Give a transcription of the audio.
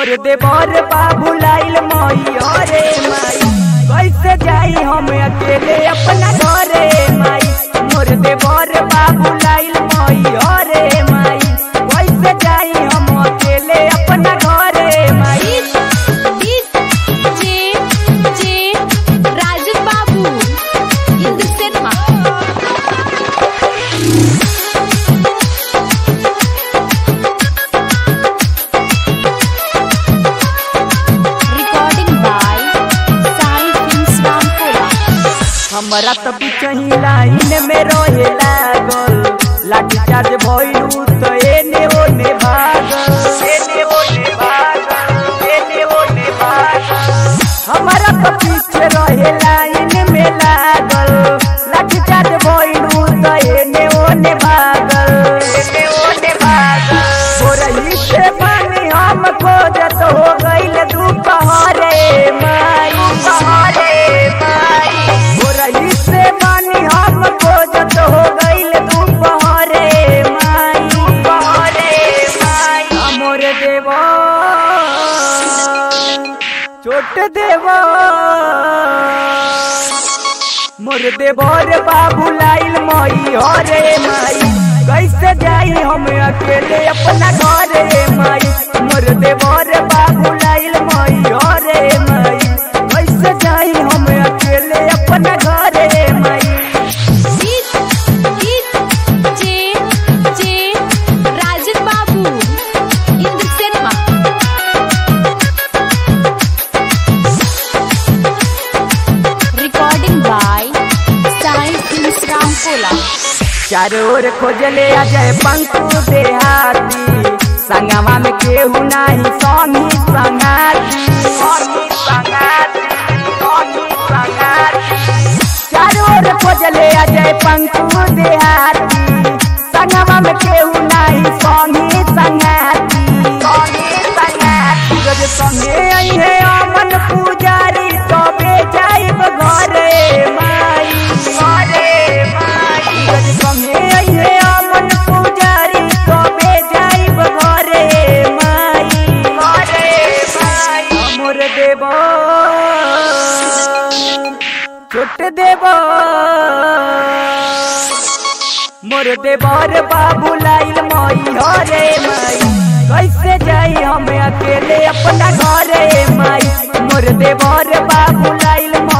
मोर देवर बाबू लाइल मई अरे माई कैसे जाई हम अकेले अपना घरे माई। मोर देवर बाबू लाइल मई अरे माई कैसे जाई हम अकेले अपना घरे माई। राजन बाबू हमारा तो बिचही लाइन में रहे लागल लाठी चार्ज भइलू तो एने ओने भागल एने ओने भागल एने ओने भागल। हमारा तो पीछे रहे लाइन में लागल लाठी चार्ज भइलू तो एने ओने भागल एने ओने भागल। थोड़ी से पानी हम खोजत हो गइल दोपहरे माई दोपहरे माई। से पानी हम खोजत हो गइल दोपहरे माई दोपहरे माई। मोर देवा छोट देवा मोर देवर बाबू लाइल मई हरे माई कैसे जाई हम अकेले अपना घरे माई। मोर देवर बाबू लाइल मई हरे माई कैसे जाई हम अकेले अपना घरे माई। राजन बाबू रिकॉर्डिंग बाय चारों ओर खोजले अजय पंकु देहाती संगवा में केहू नहीं स्वामी संगाती स्वामी संगाती स्वामी संगाती। चारों ओर खोजले अजय पंकु देहाती संगवा में केहू नहीं स्वामी संगाती स्वामी संगाती। जब संगे अइहे अमन पुजारी तबे जाइब घरे माई घरे माई। जब संगे अइहे अमन पुजारी तबे जाइब घरे माई घरे माई। मोर देवा छोट देवा मोर देवर बाबू लाइल मई हरे माई कैसे जाई हम अकेले अपना घरे माई। मोर देवर बाबू लाइल